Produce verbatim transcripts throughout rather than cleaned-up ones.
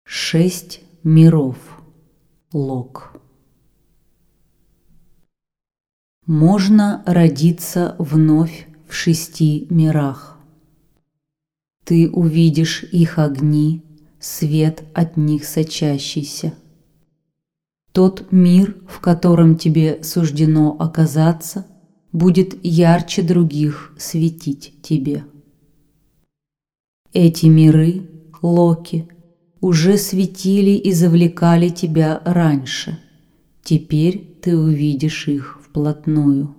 Шесть миров. Лок. Можно родиться вновь в шести мирах. Ты увидишь их огни, свет от них сочащийся. Тот мир, в котором тебе суждено оказаться, будет ярче других светить тебе. Эти миры, Локи, уже светили и завлекали тебя раньше. Теперь ты увидишь их вплотную.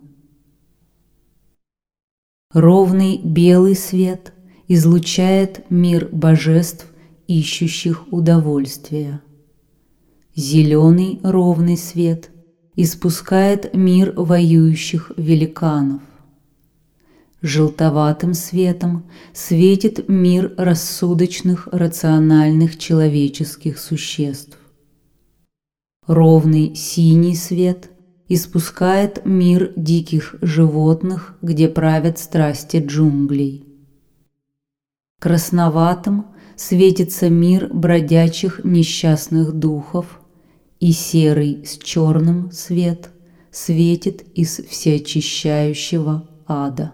Ровный белый свет излучает мир божеств, ищущих удовольствия. Зеленый ровный свет испускает мир воюющих великанов. Желтоватым светом светит мир рассудочных, рациональных человеческих существ. Ровный синий свет испускает мир диких животных, где правят страсти джунглей. Красноватым светится мир бродячих несчастных духов, и серый с черным свет светит из всеочищающего ада.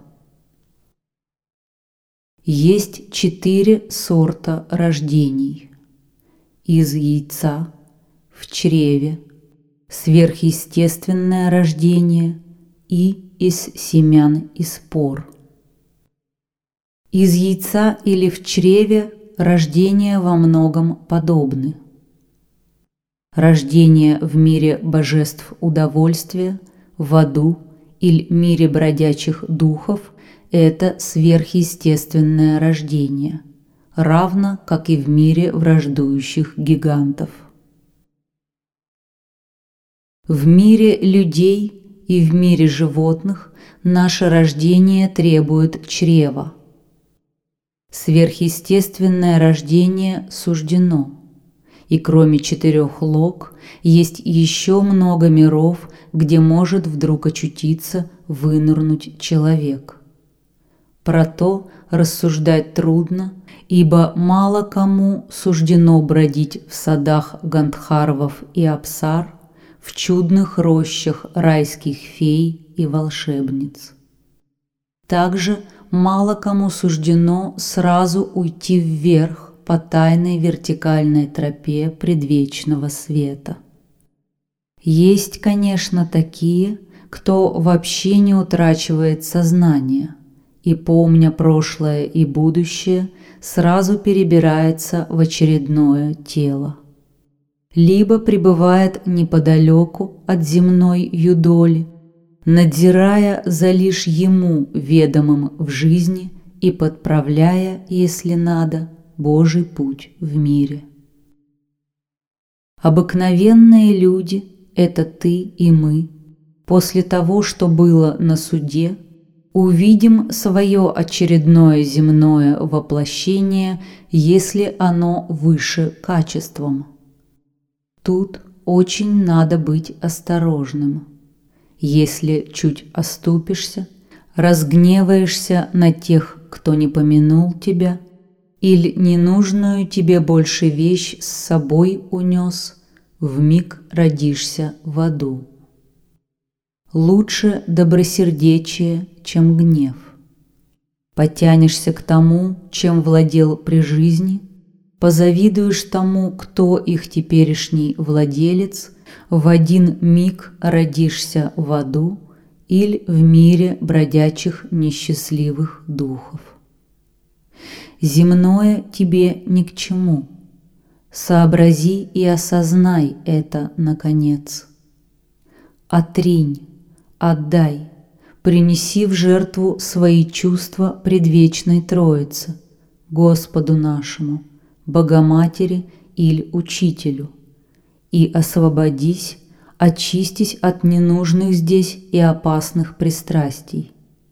Есть четыре сорта рождений: из яйца, в чреве, сверхъестественное рождение и из семян и спор. Из яйца или в чреве рождения во многом подобны. Рождение в мире божеств удовольствия, в аду или мире бродячих духов – это сверхъестественное рождение, равно как и в мире враждующих гигантов. В мире людей и в мире животных наше рождение требует чрева. Сверхъестественное рождение суждено, и кроме четырех лок есть еще много миров, где может вдруг очутиться, вынырнуть человек. Про то рассуждать трудно, ибо мало кому суждено бродить в садах Гандхарвов и Апсар, в чудных рощах райских фей и волшебниц. Также мало кому суждено сразу уйти вверх по тайной вертикальной тропе предвечного света. Есть, конечно, такие, кто вообще не утрачивает сознание и, помня прошлое и будущее, сразу перебирается в очередное тело. Либо пребывает неподалеку от земной юдоли, надзирая за лишь ему ведомым в жизни и подправляя, если надо, Божий путь в мире. Обыкновенные люди – это ты и мы. После того, что было на суде, увидим свое очередное земное воплощение, если оно выше качеством. Тут очень надо быть осторожным. Если чуть оступишься, разгневаешься на тех, кто не помянул тебя, или ненужную тебе больше вещь с собой унес, вмиг родишься в аду. Лучше добросердечие, чем гнев. Потянешься к тому, чем владел при жизни, позавидуешь тому, кто их теперешний владелец, в один миг родишься в аду или в мире бродячих несчастливых духов. Земное тебе ни к чему. Сообрази и осознай это, наконец. Отринь, отдай, принеси в жертву свои чувства предвечной Троице, Господу нашему, Богоматери или Учителю, и освободись, очистись от ненужных здесь и опасных пристрастий.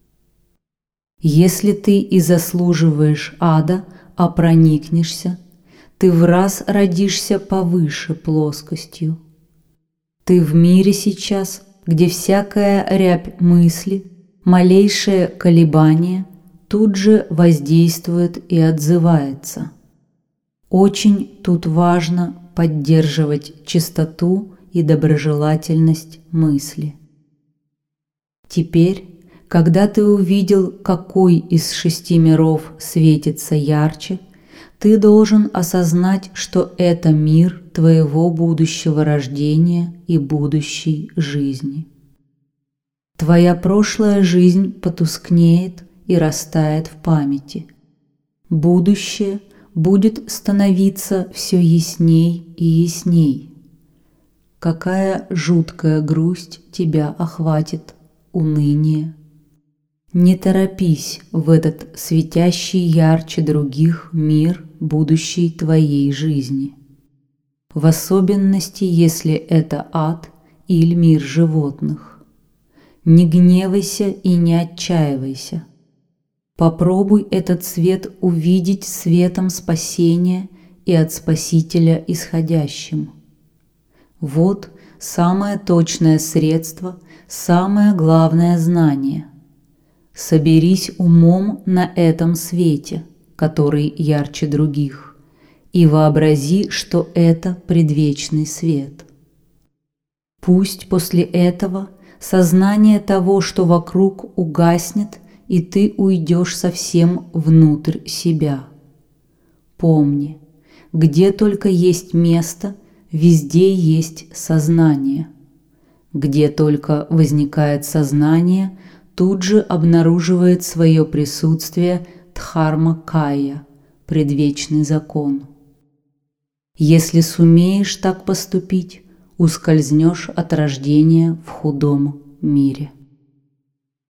Если ты и заслуживаешь ада, а проникнешься, ты в раз родишься повыше плоскостью. Ты в мире сейчас, где всякая рябь мысли, малейшее колебание тут же воздействует и отзывается. Очень тут важно поддерживать чистоту и доброжелательность мысли. Теперь, когда ты увидел, какой из шести миров светится ярче, ты должен осознать, что это мир твоего будущего рождения и будущей жизни. Твоя прошлая жизнь потускнеет и растает в памяти. Будущее будет становиться все ясней и ясней. Какая жуткая грусть тебя охватит, уныние. Не торопись в этот светящий ярче других мир будущей твоей жизни. В особенности, если это ад или мир животных. Не гневайся и не отчаивайся. Попробуй этот свет увидеть светом спасения и от Спасителя исходящим. Вот самое точное средство, самое главное знание. Соберись умом на этом свете, который ярче других, и вообрази, что это предвечный свет. Пусть после этого сознание того, что вокруг, угаснет, и ты уйдешь совсем внутрь себя. Помни, где только есть место, везде есть сознание. Где только возникает сознание, тут же обнаруживает свое присутствие дхарма-кая, предвечный закон. Если сумеешь так поступить, ускользнешь от рождения в худом мире.